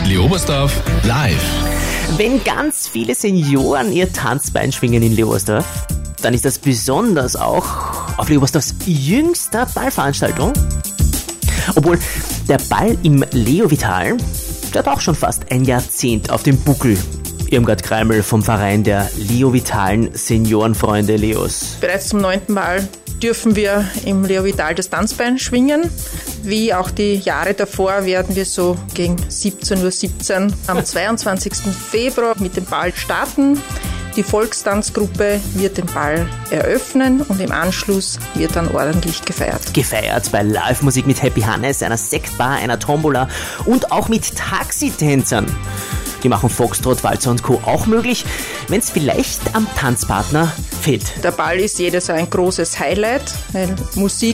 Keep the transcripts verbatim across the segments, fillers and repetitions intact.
Leobersdorf live. Wenn ganz viele Senioren ihr Tanzbein schwingen in Leobersdorf, dann ist das besonders auch auf Leobersdorfs jüngster Ballveranstaltung. Obwohl der Ball im Leo-Vital, der hat auch schon fast ein Jahrzehnt auf dem Buckel. Irmgard Kreimel vom Verein der Leo-Vitalen Seniorenfreunde Leos. Bereits zum neunten Mal dürfen wir im Leo-Vital das Tanzbein schwingen. Wie auch die Jahre davor werden wir so gegen siebzehn Uhr siebzehn am zweiundzwanzigsten Februar mit dem Ball starten. Die Volkstanzgruppe wird den Ball eröffnen und im Anschluss wird dann ordentlich gefeiert. Gefeiert bei Live-Musik mit Happy Hannes, einer Sektbar, einer Tombola und auch mit Taxitänzern. Die machen Foxtrot, Walzer und Co. auch möglich, wenn es vielleicht am Tanzpartner fehlt. Der Ball ist jedes Jahr ein großes Highlight, weil Musik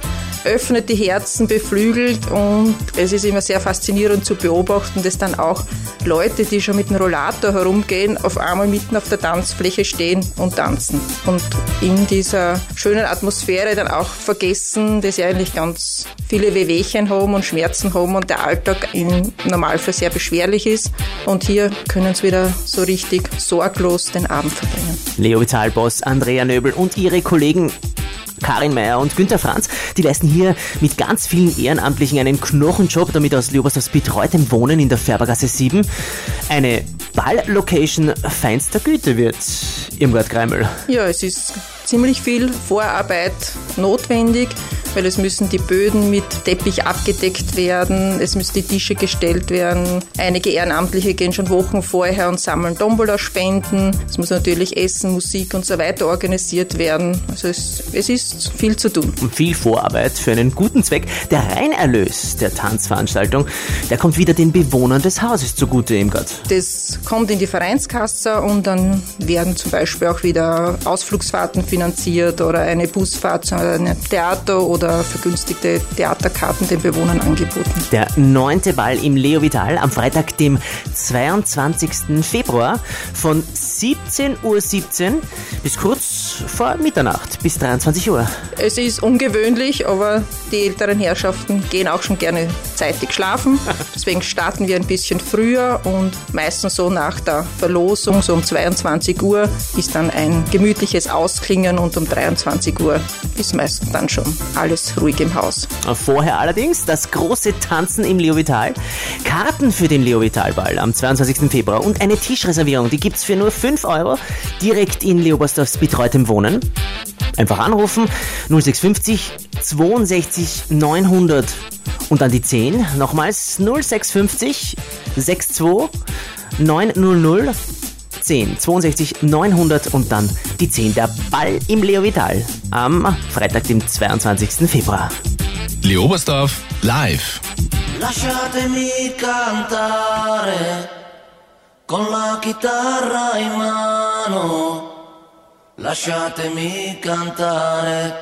öffnet die Herzen, beflügelt und es ist immer sehr faszinierend zu beobachten, dass dann auch Leute, die schon mit dem Rollator herumgehen, auf einmal mitten auf der Tanzfläche stehen und tanzen. Und in dieser schönen Atmosphäre dann auch vergessen, dass sie eigentlich ganz viele Wehwehchen haben und Schmerzen haben und der Alltag im Normalfall sehr beschwerlich ist. Und hier können sie wieder so richtig sorglos den Abend verbringen. Leo-Vital-Boss Andrea Nöbel und ihre Kollegen Karin Meier und Günther Franz, die leisten hier mit ganz vielen Ehrenamtlichen einen Knochenjob, damit aus Leobersdorfs betreutem Wohnen in der Färbergasse sieben eine Ball-Location feinster Güte wird. Irmgard Kreimel. Ja, es ist ziemlich viel Vorarbeit notwendig, weil es müssen die Böden mit Teppich abgedeckt werden, es müssen die Tische gestellt werden. Einige Ehrenamtliche gehen schon Wochen vorher und sammeln Tombola-Spenden. Es muss natürlich Essen, Musik und so weiter organisiert werden. Also es, es ist viel zu tun. Und viel Vorarbeit für einen guten Zweck. Der Reinerlös der Tanzveranstaltung, der kommt wieder den Bewohnern des Hauses zugute, Irmgard. Das kommt in die Vereinskasse und dann werden zum Beispiel auch wieder Ausflugsfahrten finanziert oder eine Busfahrt zu einem Theater oder vergünstigte Theaterkarten den Bewohnern angeboten. Der neunte Ball im Leo-Vital am Freitag, dem zweiundzwanzigsten Februar von siebzehn Uhr siebzehn bis kurz vor Mitternacht, bis dreiundzwanzig Uhr. Es ist ungewöhnlich, aber die älteren Herrschaften gehen auch schon gerne zeitig schlafen. Deswegen starten wir ein bisschen früher und meistens so nach der Verlosung, so um zweiundzwanzig Uhr, ist dann ein gemütliches Ausklingen und um dreiundzwanzig Uhr ist meistens dann schon alles ruhig im Haus. Vorher allerdings das große Tanzen im Leo-Vital. Karten für den Leo-Vital-Ball am zweiundzwanzigsten Februar und eine Tischreservierung, die gibt's für nur fünf Euro direkt in Leobersdorfs betreutem Wohnen. Einfach anrufen null sechs fünfzig zweiundsechzig neunhundert und dann die zehn. Nochmals null sechs fünfzig zweiundsechzig neunhundert zehn, zweiundsechzig neunhundert und dann die zehn. Der Ball im Leo-Vital am Freitag, dem zweiundzwanzigsten Februar. Leobersdorf live. Lasciatemi cantare con la chitarra in mano. Lasciatemi cantare.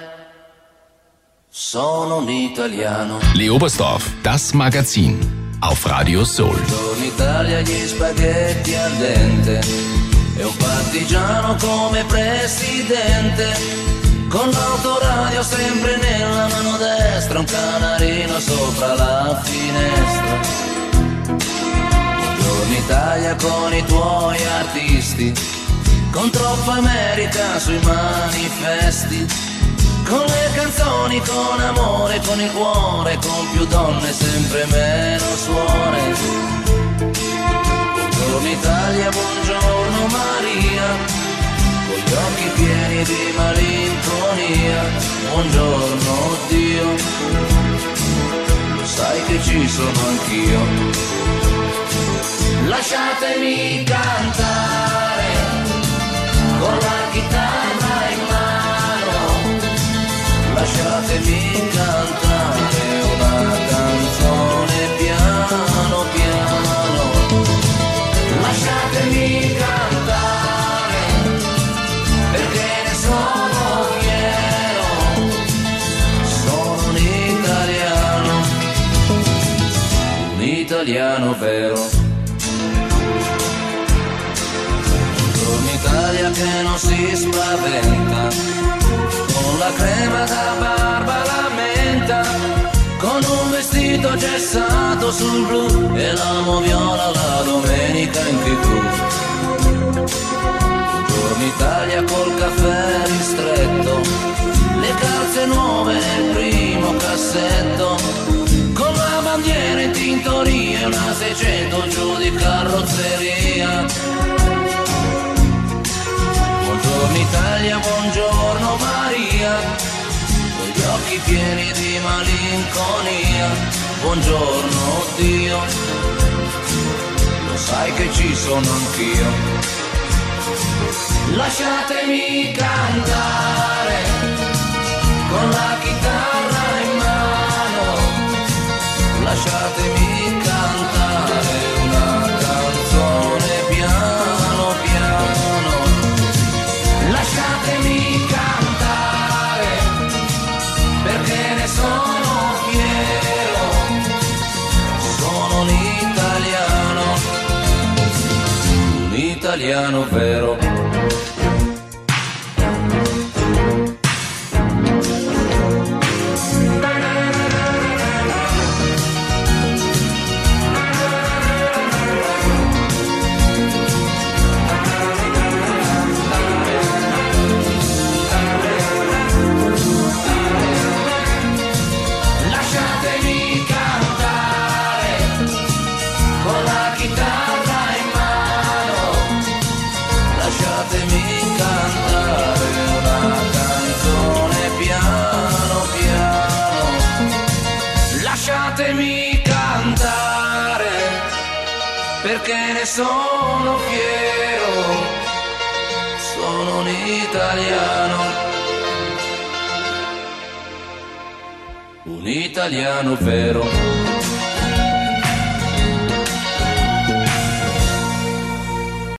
Sono un italiano. Leobersdorf, das Magazin auf Radio Soul. Buongiorno Italia, gli spaghetti al dente e un partigiano come presidente, con l'autoradio sempre nella mano destra, un canarino sopra la finestra. Buongiorno Italia con i tuoi artisti, con troppa America sui manifesti, con le canzoni, con amore, con il cuore, con più donne, sempre meno suore. Buongiorno Italia, buongiorno Maria, con gli occhi pieni di malinconia. Buongiorno Dio, lo sai che ci sono anch'io. Lasciatemi cantare con la chitarra in mano. Lasciatemi cantare una canzone piano piano. Lasciatemi cantare perché ne sono fiero. Sono un italiano, un italiano vero. Un'Italia che non si spaventa, con la crema da barba la menta, con un vestito gessato sul blu e l'amo viola seicento giù di carrozzeria. Buongiorno Italia, buongiorno Maria, con gli occhi pieni di malinconia. Buongiorno Dio, lo sai che ci sono anch'io. Lasciatemi cantare con la chitarra in mano, lasciatemi cantare una canzone piano piano, lasciatemi cantare perché ne sono fiero, sono un italiano, un italiano vero. Perché ne sono fiero, sono un italiano, un italiano vero.